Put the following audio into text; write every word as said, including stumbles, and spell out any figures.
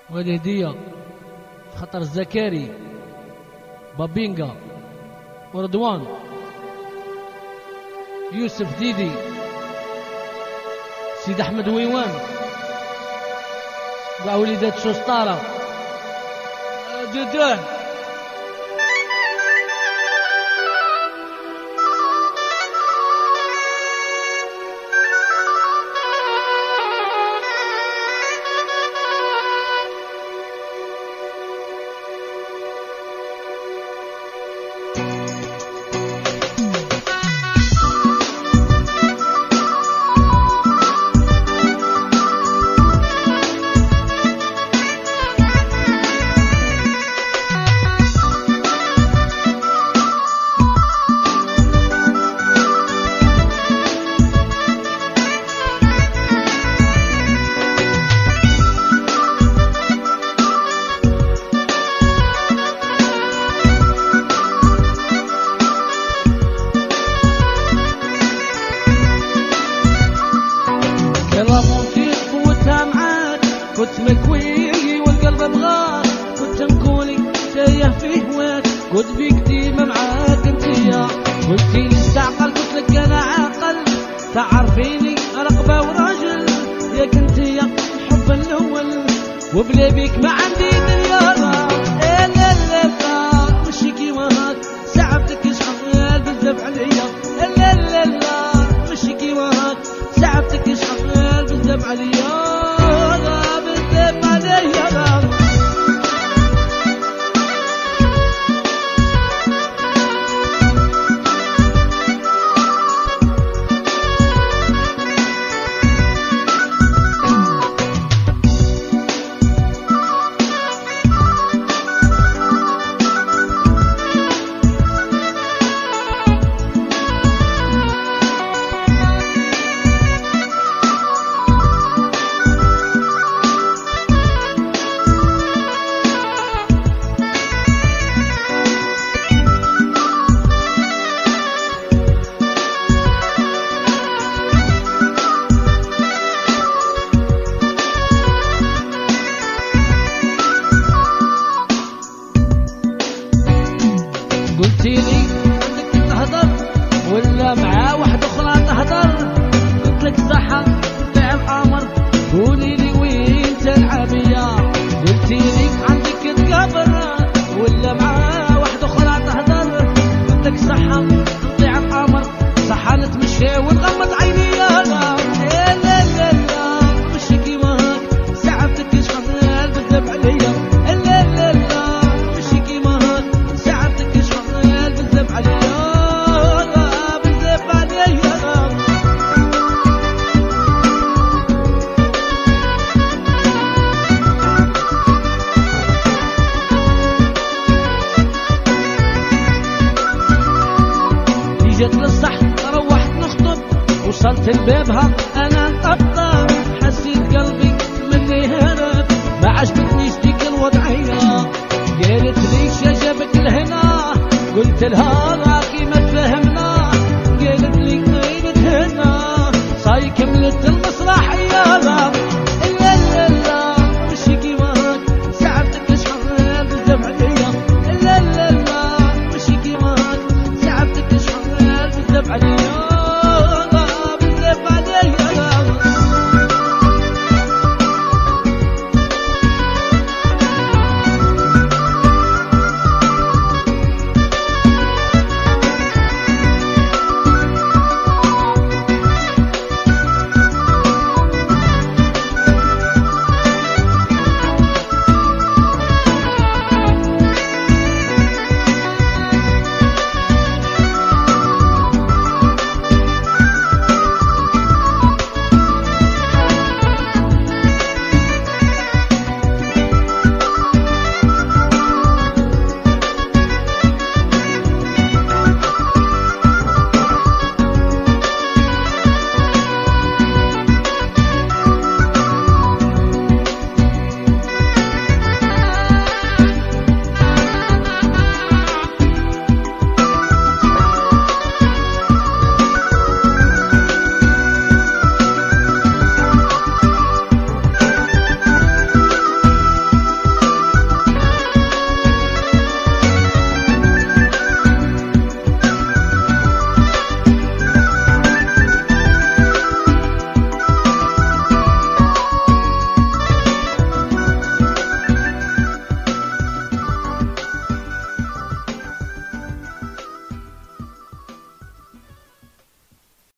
وهذه هدية خطر الزكاري بابينغا ورضوان يوسف ديدي سيد أحمد ويوان كاع وليدات شوسطارة دودان. كنت مكوي والقلب بغاك، كنت مكولي تايه في هواك، كنت بيك ديما معاك انتيا، قلتيلي استعقل قلت لك انا عاقل، تعرفيني رقبة وراجل، ياك انتيا الحب الاول وبلا بيك ما عندي دنيا. لا لا لا لا ماشي كيما هاك، صعبتك شحال بزاف عليا. لا لا لا ماشي كيما هاك، صعبتك شحال بزاف عليا. قلتيلي انك تهضر ولا مع واحد اخرى تهضر، قلت لك صحة تاع القمر، قوليلي وين تلعب يا. قلتيلي عندك تكبر ولا مع واحد اخرى تهضر، قلت لك صحة تاع القمر، صحة نتمشى ونغمض عيني. لا لا لا لا ماشي كيما هاك، صعبتك شحال بزاف عليا. لا لا لا ماشي كيما هاك، صعبتك شحال بزاف عليا بزاف عليا. جيت للصح روحت نخطب، وصلت لبابها انا نطبطب، حسيت قلبي مني هرب، ما عجبتنيش ديك الوضعيه، قالت لي شا جابك لهنا، قلت لها